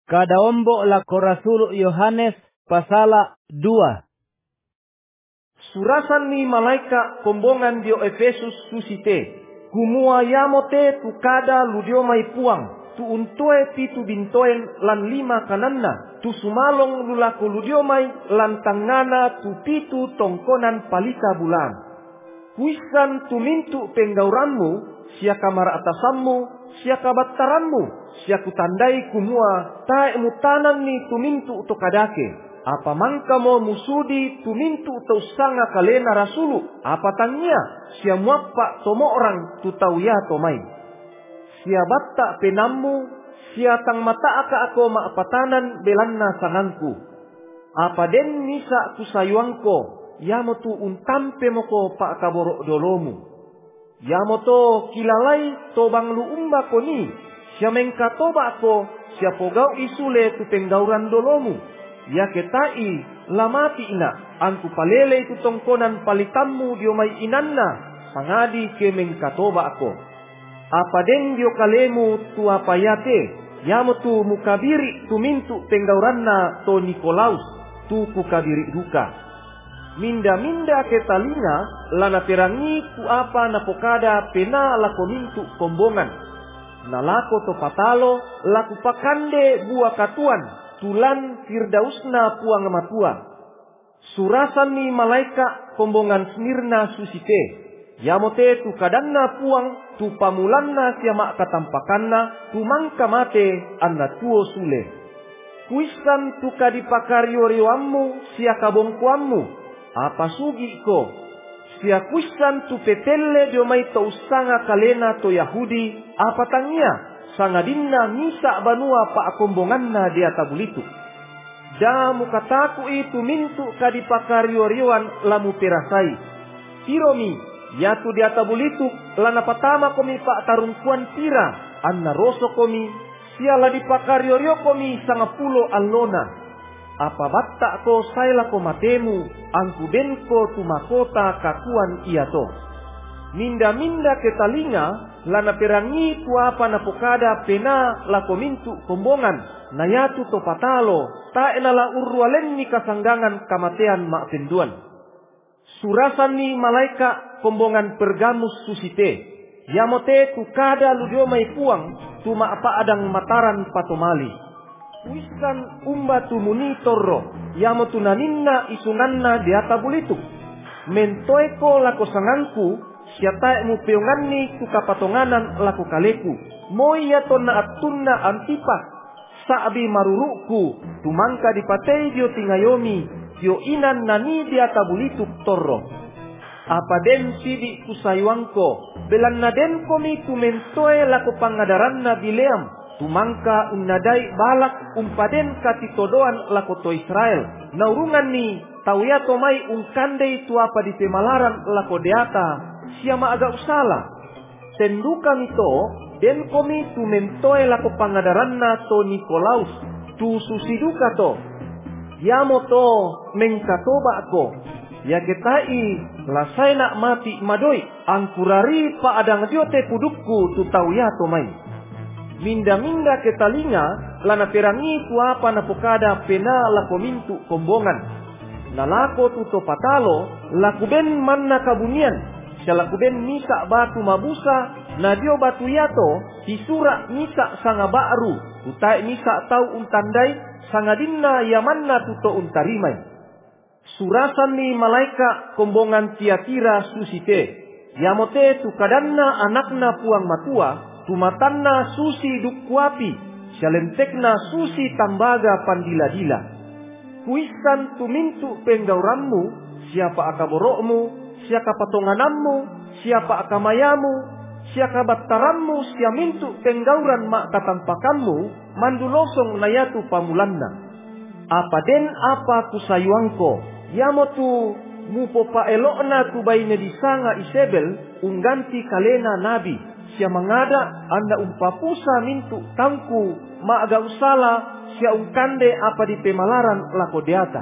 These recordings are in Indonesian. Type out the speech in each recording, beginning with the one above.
Kadaombo lako Rasul Yohanes pasala 2. Surasan ni malaika kombongan dio Efesus susite. Kumua yamote tu kada ludio mai puang. Tu untoe pitu bintoen lan 5 kananna. Tu sumalong lulaku ludio mai lan tangana tu pitu tongkonan palita bulan. Kuisan tu mintu penggauranmu, siaka mara atasammu, siaka battaranmu, siaku tandai kumua tae mutanan ni tu mintu to kadake. Apa mangka mo musudi tu mintu to sanga kalena rasulu, apa tanya, sia muappa tomo orang tu tauya tomai. Sia batta penammu, sia tang mata aka ako maapatanan belanna sanganku. Apa den misa kusayuangko, yamotu untampe moko pak kaborok dolomu. Yamoto kilalai to banglu umba koni, sia mengkatoba ko, sia pogau isule tu penggauran dolomu. Ya ketai lamati ina, angku palele itu tongkonan palitammu diomai inanna, sangadi ke mengkatoba ko. Apa den dio kalemu tu apa yate, yamotu mukabiri tu mintu penggauranna to Nikolaus, tu kukabiri duka. Minda-minda ketalinga lana perangi ku apa napokada pena lako mintu kombongan. Nalako to patalo laku pakande buah katuan tulan firdausna puang matua. Surasan ni malaika kombongan Smirna susite. Yamote tu kadanna puang tu pamulanna siama katampakanna tu mangka mate anna tuo sule. Kuisan tu kadipakarioriwammu siaka bongkuammu. Apa sugi ko? Sia kuisan tu petelle diomai to usanga kalena to Yahudi. Apa tangnya? Sangadinna misa banua pa akombonganna dia tabulitu. Da mukataku itu mintu kadipakarioriwan lamu perasai. Tiromi, yatu dia tabulitu lana patama komi pa tarungkuan pira. Anna roso komi, siala dipakario komi 10 allona. Apa batta ko saila ko matemu, angku benko tu makota kakuan iya to. Minda-minda ketalinga, lana perangi tu apa napokada pena lako mintu kombongan, nayatu to patalo, ta enala urwalenni kasanggangan kamatean mak penduan. Surasan ni malaika kombongan Pergamus susite, yamote tu kada ludio mai puang, tu ma apa adang mataran patomali. Wisan umba tu munitorro, yamotu naninna isunganna diata bulitu. Mentoeko lako sanganku, siatae mu peonganni tu kapatonganan lako kaleku. Moya tonna atunna antipas, saabi maruruku, tumangka dipatei dio tingayomi, dio inan nani diata bulitu torro. Apa den sidi kusayuangko, belanna den komi tu mentoe lako pangadaranna bileam. Tumangka unnadai balak umpaden katitodoan lako to Israel. Naurungan ni tauya tomai ungkandei tu apa di pemalaran lako deata. Siama agak usala. Tendukan ito den komi tu mentoe lako pangadaranna to Nikolaus. Tu susiduka to. Yamo to mengkatoba ko. Ya ketai lasai nak mati madoi. Angkurari pa adang diote pudukku tu tauya tomai. Minda-minda ketalinga lana perangi tu apa napokada pena lako mintu kombongan. Nalako tu to patalo laku ben manna kabunian. Sialaku ben misa batu mabusa na dio batu yato hisura misa sanga baru. Utai misa tau untandai sangadinna yamanna tuto untarimai. Surasan ni malaika kombongan Tiatira susite. Yamote tu kadanna anakna puang matua. Tumatanna susi dukkuapi, sialentekna susi tambaga pandila-dila. Kuisan tumintu penggauranmu, siapa akaborokmu, siapa patonganammu, siapa akamayamu, siapa battaranmu, sia mintu penggauran mak katampakanmu, mandulosong nayatu pamulanna. Apa den apa kusayuangko, yamotu mupopa elokna kubaine disanga Isabel, ungganti kalena nabi. Sia mangada anda umpapusa mintu tangku ma aga usala sia ungkande apa di pemalaran lako deata.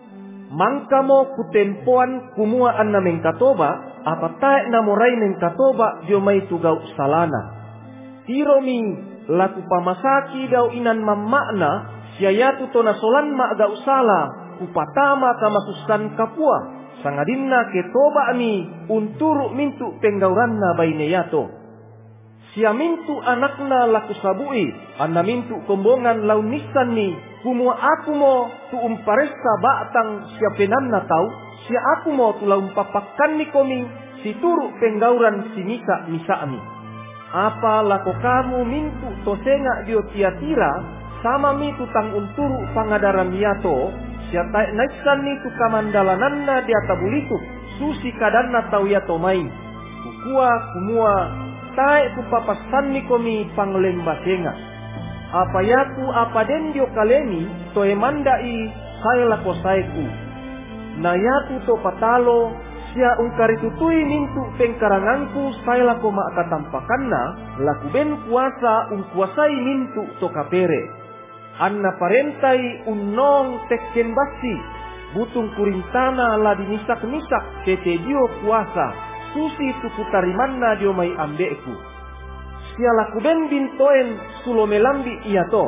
Mangkamo kutempoan kumua anna mengkatoba apa tae namorai mengkatoba dio mai tugau salana. Tiromi laku pamasaki dau inan mamakna, siayatu tona solan ma agak usala, upatama kamasusan kapua, sangadinna ketoba ni unturu mintu penggauranna baineyato. Sia mintu anakna laku sabui, anna mintu kombongan laun nisan ni, kumua aku mo tu umparesta batang sia penanna tau, sia aku mo tu laun papakan ni komi, si turu penggauran si misa ami. Apa lako kamu mintu tosenga dio tiatira, sama mi tutang unturu pangadaran yato, sia taik naisan ni tu kamandalananna dia tabulitu, susi kadanna tau yato main. Kukua kumua, taik ku papasan ni komi panglemba senga. Apa yaku apa den dio kalemi, to emandai saya lako saiku. Na yaku to patalo, sia ungkari tutui mintu pengkaranganku saya lako maakatampakanna, laku ben kuasa ungkuasai mintu to kapere. Anna parentai unnong tekken basi, butung kurintana la dinisak-nisak tete dio kuasa, susi tukutarimanna dio mai ambeku. Sia laku ben bintoen sulomelambi iya to.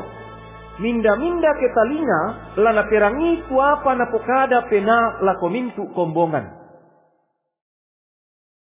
Minda-minda ketalinga lana perangi kuapa napokada pena lako mintu kombongan.